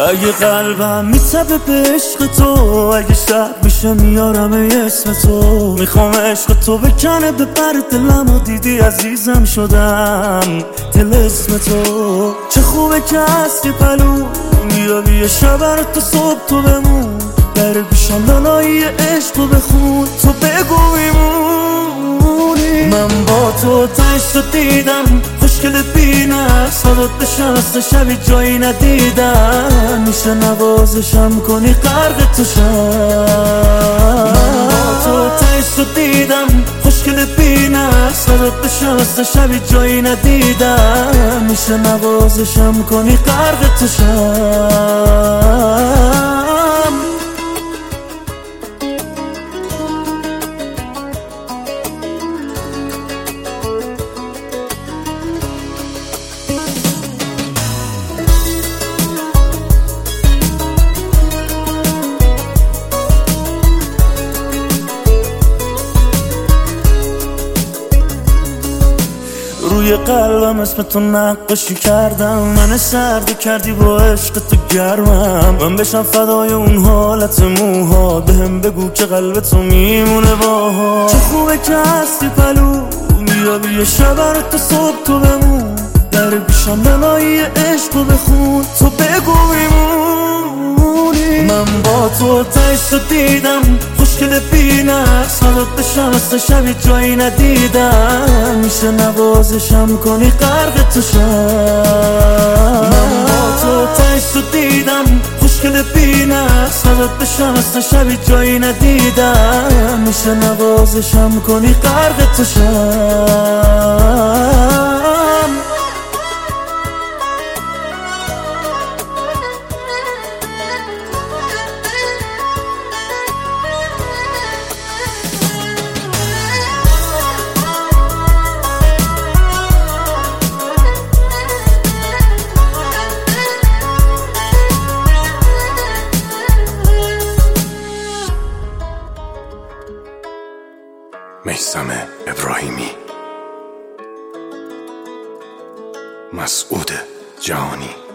اگه قلبم میتبه به عشق تو، اگه شب میشه میارم اسم تو. میخوام عشق تو بکنه به پر دلم و دیدی عزیزم شدم دل اسم تو. چه خوبه که هستی پلو میابی یه شب تو صبح تو بمون. در گوشم لالایی عشق رو بخون تو بگو میمونی. من با تو تشت رو دیدم خوشگل بینه صدات نشسته شبی جایی ندیدم. میشه نوازشم کنی غرق تو شم. من با تو تشت رو دیدم خوشگل بینه صدات نشسته شبی جایی ندیدم. میشه نوازشم کنی غرق تو شم. روی قلبم اسم تو نقاشی کردم، من سرد کردی با عشق تو گرمم. من بشم فدای اون حالت موها، بهم بگو که قلب تو میمونه باها. چه خوبه که هستی پلو میابی یه شب تو صبح تو بمون. در گوشم لالایی عشق رو بخون تو بگو میمونی. من با تو تشت رو دیدم خوشگل بینه صدات نشسته شبی جایی ندیدم. میشه نوازشم کنی غرق تو شم. من با تو تشت رو دیدم خوشگل بینه صدات نشسته شبی جایی ندیدم. میشه نوازشم کنی غرق تو شم. میثم ابراهیمی، مسعود جهانی.